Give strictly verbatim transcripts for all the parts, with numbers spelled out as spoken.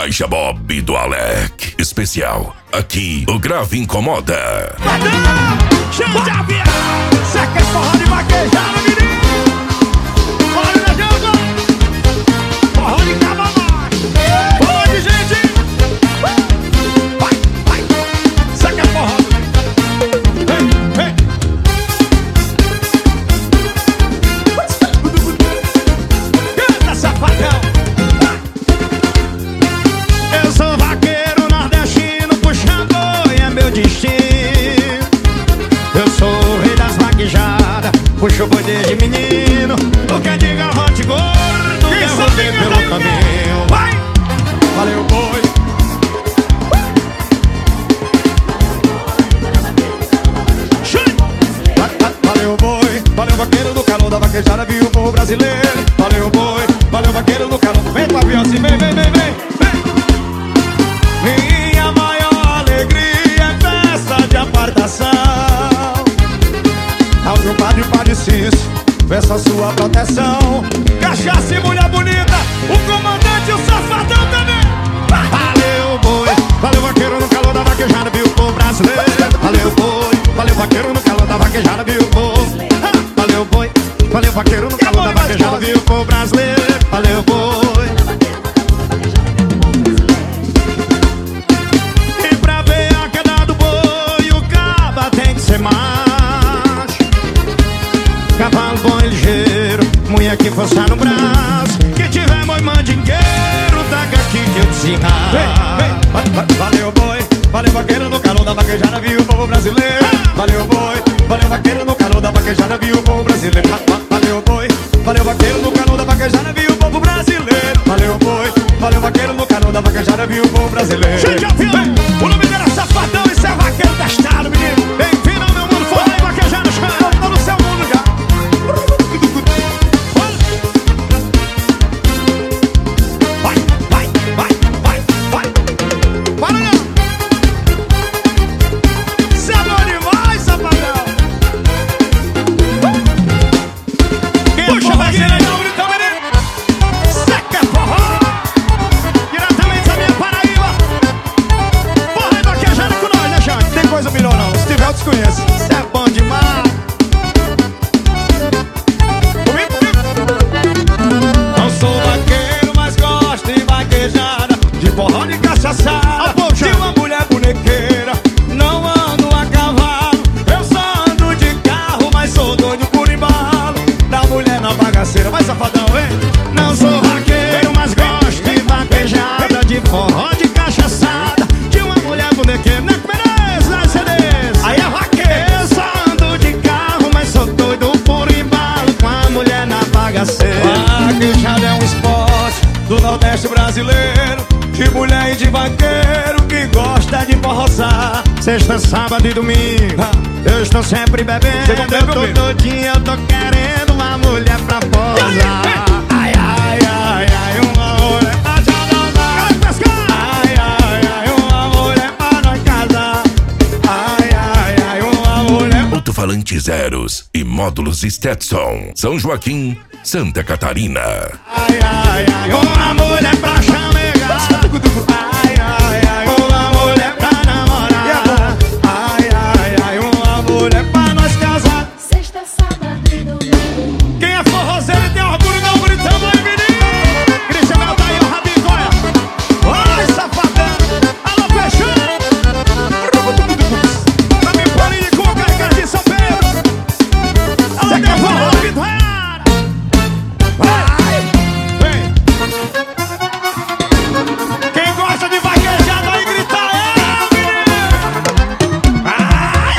Caixa Bob do Alec. Especial. Aqui, o grave incomoda. Padrão, chama de avião. Cê quer forró de vaquejada, menino? Forró de jungle. Forró de cavalo. Forró de gente. Vai, vai. Cê quer forró? Vem, vem. Canta, safadão. Eu sou vaqueiro nordestino, puxando e é meu destino. Eu sou o rei das vaquejadas, puxo o boi desde menino. O que diga hot gordo, eu rodei pelo caminho. Vai! Valeu, boi! Va va valeu, boi! Valeu, vaqueiro do calor da vaquejada, viu o povo brasileiro. Valeu, boi! Valeu, vaqueiro do calor. Vem pro avião assim, vem, vem, vem, vem! Minha maior alegria é festa de apartação. Ao meu padre, o padre Cício, peço a sua proteção. Cachaça e mulher bonita, o comandante e o safadão também. Valeu, boi, valeu, vaqueiro no calor da vaquejada, viu o povo brasileiro. Valeu, boi, valeu, vaqueiro no calor da vaquejada, viu o povo. Valeu, boi, valeu, vaqueiro no calor da vaquejada, viu o povo brasileiro. Valeu, boi. Cavalo bom e ligeiro, mulher que força no braço. Que tiver boi mandingueiro, taca aqui que eu te ensino. Valeu, boi, valeu, vaqueiro no calor da vaquejada, viu o povo brasileiro. Valeu, boi, valeu, vaqueiro no calor da vaquejada, viu o povo brasileiro. Valeu, boi, valeu, vaqueiro no calor da vaquejada, viu o povo brasileiro. Valeu, boi, valeu, vaqueiro no calor da vaquejada, viu o povo brasileiro. Gente, o nome dele é Safadão, isso é vaqueiro testado, menino. Bem-vindo ao meu mundo, forró e vaquejada, chama, tô no seu mundo já. Desconheço, isso é bom demais. Não sou vaqueiro, mas gosto de vaquejada, de forró de cachaçada, de uma mulher bonequeira. Não ando a cavalo, eu só ando de carro, mas sou doido por embalo da mulher na bagaceira. Vai, safadão, vem. Não sou vaqueiro, mas gosto de vaquejada, de forró de cachaçada, de uma mulher bonequeira. Vaquejada é um esporte do Nordeste brasileiro, de mulher e de vaqueiro que gosta de forroçar. Sexta, sábado e domingo eu estou sempre bebendo. Eu tô todinha, eu tô querendo uma mulher pra posar. Ai, ai, ai, ai, uma mulher pra te adorar. Ai, ai, ai, uma mulher pra nós casar. Ai, ai, ai, uma mulher. Alto-falante Zeros e módulos Stetson. São Joaquim, Santa Catarina. Ai, ai, ai, uma mulher pra chamegar. Ai, ai, ai, uma mulher pra namorar. Ai, ai, ai, uma mulher pra nós casar. Sexta, sábado e domingo. Quem é forrozeiro e tem orgulho, dá um gritão aí, menino. Christian Mel tá aí, o Rabinho, olha. Olha, safadão. Alô, fechando. Pra mim, Paulinho de Cuca, Ricardo de São Pedro. Alô, tem forró, Vitória. Vai, vem. Quem gosta de vaquejada aí grita é, menino. Vai.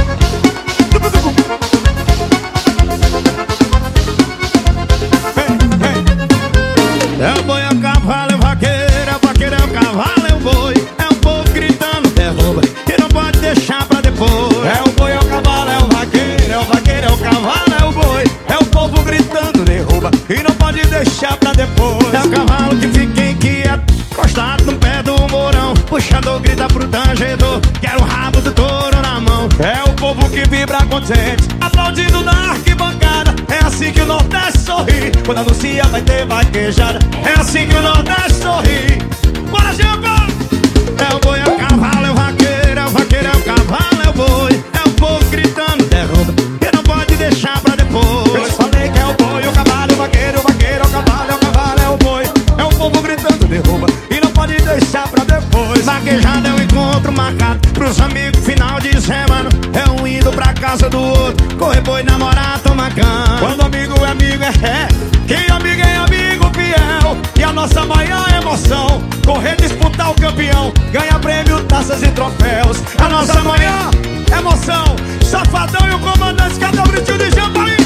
Vem, vem. É o boi, é o cavalo, é o vaqueiro, é o vaqueiro, é o cavalo, é o boi. É o povo gritando, derruba, que não pode deixar pra depois. É o boi, é o cavalo, é o vaqueiro, é o vaqueiro, é o cavalo, é o boi. É o povo gritando, derruba, e não pode deixar pra depois. É o cavalo que fica inquieto, encostado no pé do morão. Puxador grita pro tangedor, quero o rabo do touro na mão. É o povo que vibra contente, aplaudindo na arquibancada. É a assim que o Nordeste sorri. Quando anuncia vai ter vaquejada. É assim que o Nordeste sorri. Bora, Jampa! É o boi, é o cavalo, é o vaqueiro. É o vaqueiro, é o cavalo, é o boi. É o povo gritando, derruba, que não pode deixar pra depois. Eu falei que é o boi, o cavalo, o vaqueiro. O vaqueiro, é o cavalo, é o cavalo, é o boi. É o povo gritando, derruba, e não pode deixar pra depois. Vaquejada é um encontro marcado pros amigos, final de semana. É um indo pra casa do outro, correr boi, namorar, tomar cana. Quando amigo é amigo é ré, quem amigo é amigo fiel. E a nossa maior emoção, correr disputar o campeão, ganhar prêmio, taças e troféus. A nossa maior emoção, Safadão e o comandante, cada um gritinho de Jamboree.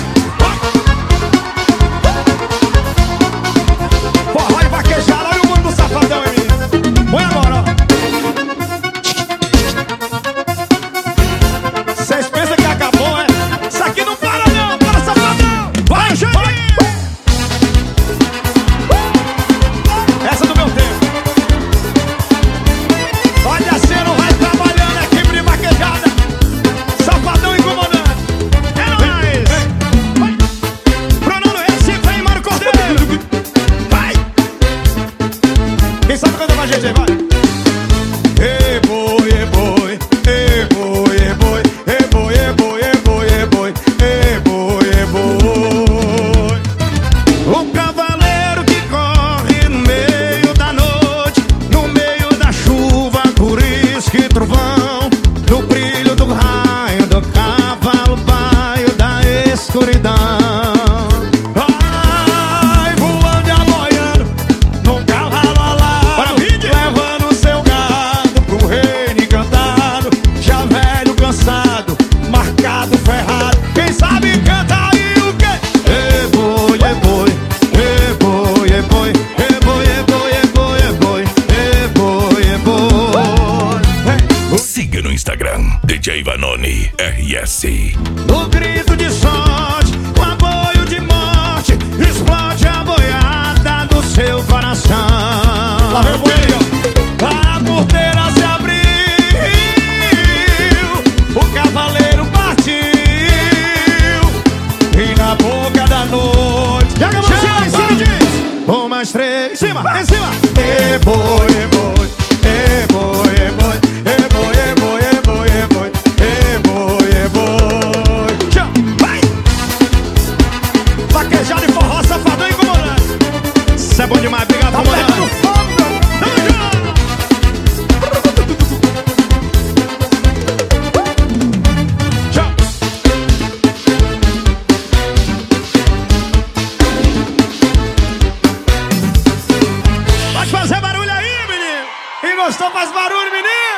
Forró e vaquejada, olha o mundo do Safadão em mim. Põe agora, ó. Vocês pensam que acabou, é? Isso aqui não para não, para Safadão! Vai, gente! Essa é do meu tempo. Vai descendo, vai trabalhando, equipe de vaquejada. Safadão e comandante. É nóis! Vai! Bruno Recife, vem, Mário Cordeiro. Vai! Quem sabe canta com a gente aí, vai! Ei, boi, ei, boi, ei, boi, ei, boi, ei, boi, ei, boi, ei, boi, ei, boi, ei, boi, ei, boi. O cavaleiro que corre no meio da noite, no meio da chuva, por isso que trovão, no brilho do raio do cavalo, baio da escuridão. Vai voando e aloiando num cavalo alado, levando seu gado pro reino encantado. Já velho, cansado, marcado, ferrado, quem sabe canta aí o quê? Ei, boi, ei, boi, ei, boi, ei, boi, ei, boi, ei, boi, ei, boi, ei, boi, ei, boi, ei, boi. Siga no Instagram, D J Vanoni R S. No grito de sorte, com apoio de morte, explode a boiada do seu coração. Lá vem o boi aí, ó. A porteira se abriu, o cavaleiro partiu, e na boca da noite joga a mão em cima, diz um, mais três, em cima, em cima. E boi, e boi, e boi, e boi, e boi, e boi, e boi, e boi, e boi, e boi. Tchau, vai! Vaquejada e forró, Safadão e comandante. Isso é bom demais, obrigado, comandante. Tamo junto! Tchau! Pode fazer barulho aí, menino! Quem gostou faz barulho, menino!